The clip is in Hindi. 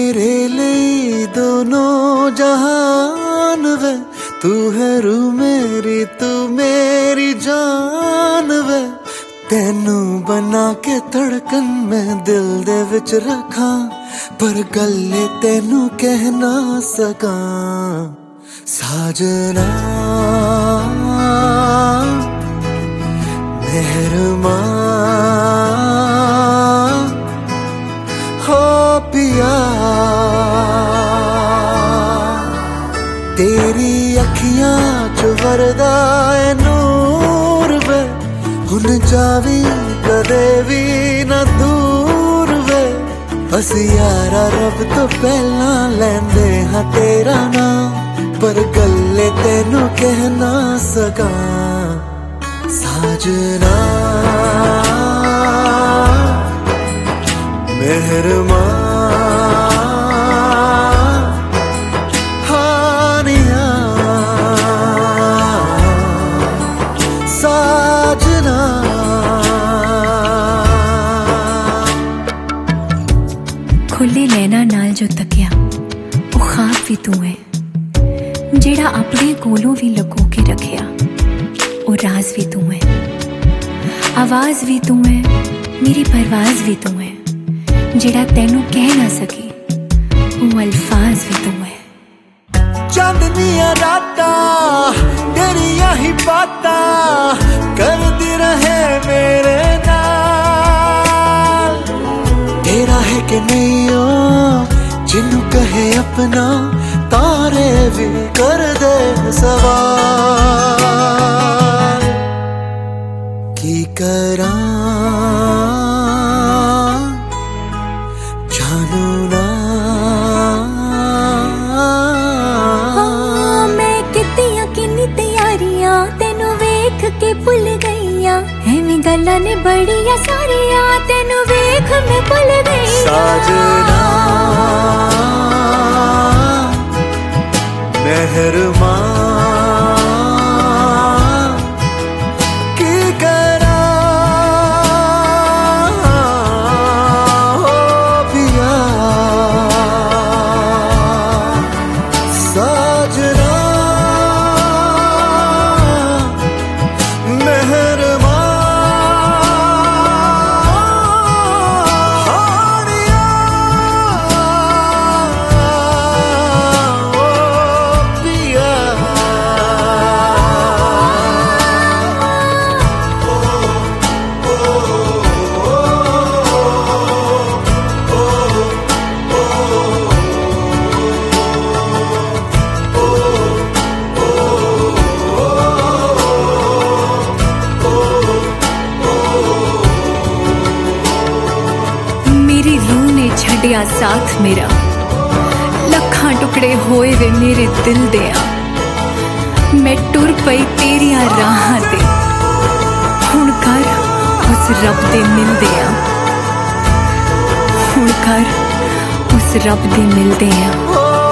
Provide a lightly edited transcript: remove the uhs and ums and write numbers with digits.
मेरे लिए दोनों जहान वे, तू है रूह मेरी, तू मेरी जान वे। तेनू बना के धड़कन मैं दिल दे विच रखा, पर गल्ले तेनू कह ना सका। साजना मेहरबान हो पिया, तेरी अखियां च वरदा है नूर वे, हुन जावी कदे भी ना दूर वे। बस यारा रब तो पहला लैंदे हाँ तेरा नाम, पर गल्ले तेनू कह ना सका। साजना मेहरबान हानिया, साजना खुले नैना नाल जो तकिया वो ख्वाब भी तू है, जेड़ा अपने कोलों भी लुको के रखिया वो राज भी तू है। आवाज भी तू है, मेरी परवाज भी तू है, जेड़ा तेनू कह ना सकी वो अल्फाज भी तू है। चांदनिया राता तेरिया ही बातां करदी रहे मेरे नाल, तेरा है कि नहीं ओ जिन्नू कहे अपना, तारे भी कर दे सवाल। की करा जानू ना मैं कितियां किन्नी तैयारियां तेनू वेख के भुल गईयां, एवें गल्लां ने बड़ियां सारियां तेनू वेख मैं भुल गई। साजना मेहरबान की करा हो पिया, साजना मेहरबान हानिया, ओ पिया। मेरी रूह ने छड़िया साथ मेरा, लखां टुकड़े होए वे मेरे दिल दिया। मैं टुर पई तेरिया राहां ते, हुण कर उस रब दे मिलदे आ, हुण कर उस रब दे मिलदे आ।